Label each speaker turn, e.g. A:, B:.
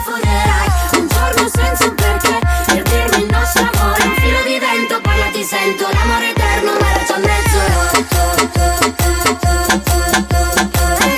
A: telefonerai un giorno senza un perché, per dirmi il nostro amore, un filo di vento, poi io ti sento, l'amore eterno, ma era già mezzo e otto.